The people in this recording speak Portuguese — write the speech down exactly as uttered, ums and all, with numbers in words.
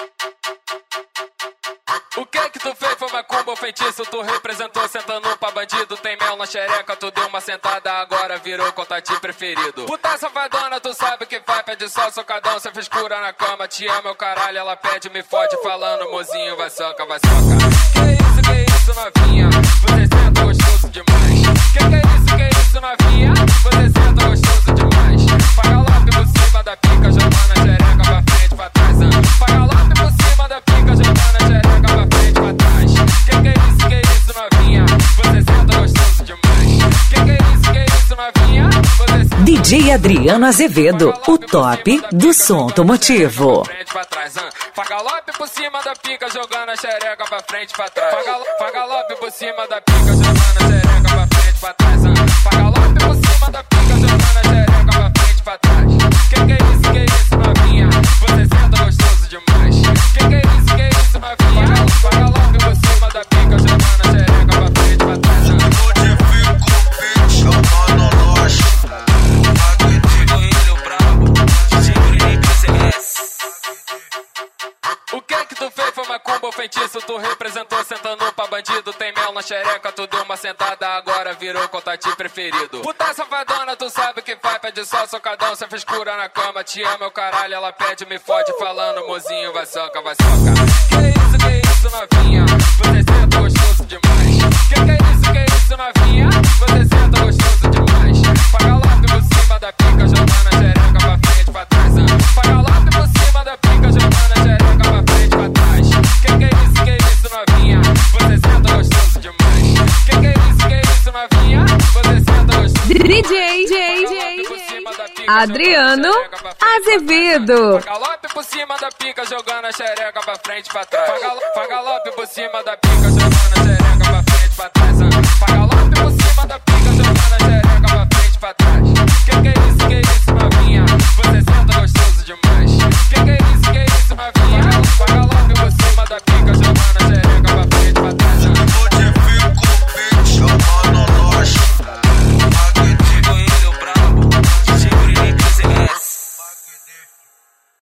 O que que tu fez foi macumba ou feitiço? Tu representou sentando pra bandido. Tem mel na xereca, tu deu uma sentada, agora virou contatinho preferido. Puta safadona, tu sabe que vai, pede só socadão. Cê fez cura na cama, te ama o caralho. Ela pede, me fode, falando, mozinho, vai soca, vai soca. Que isso, que isso, novinha? Você senta gostoso demais. Que que é isso, que isso, novinha? Você senta gostoso demais. Paga logo por cima da pica, jogando a xereca pra frente, pra trás. Paga logo por cima da pica, jogando a xereca pra frente, pra trás. Que que é isso, que isso, novinha? Você senta gostoso demais. Que que é isso, que isso, novinha? Você senta D J Adriano Azevedo, o top do som automotivo. Fagalope por cima da pica, jogando a xereca pra frente, pra trás. Fagalope por cima da pica, jogando a xereca pra frente, pra trás. Fagalope por cima da pica, jogando a xereca pra frente, pra trás. Que que é isso, que isso, novinha? Você senta gostoso demais. Que que é isso, que isso, novinha? Fagalope por cima da pica, jogando a xereca pra frente, pra trás. O que que tu fez foi macumba ou feitiço? Tu representou sentando pra bandido. Tem mel na xereca, tu deu uma sentada, agora virou contatinho preferido. Puta safadona, tu sabe que vai, pede só socadão. Cê fez cura na cama, te ama o caralho. Ela pede, me fode, falando, mozinho, vai soca, vai soca. Que isso, que isso, novinha? Você senta gostoso demais. Que que é isso, que isso, novinha? Você senta gostoso demais. Paga logo por cima da pica, jogando a xereca pra frente, pra trás. Paga logo por cima da pica, jogando a xereca pra frente, pra trás. Que que é isso, que isso, novinha? Você senta gostoso demais. Que que é isso, que isso, novinha? Você senta gostoso D J, J, J, Adriano Azevedo. Fagalope por cima da pica, jogando a xereca pra frente, pra trás. Fagalope por cima da pica, jogando a xereca pra frente, pra trás.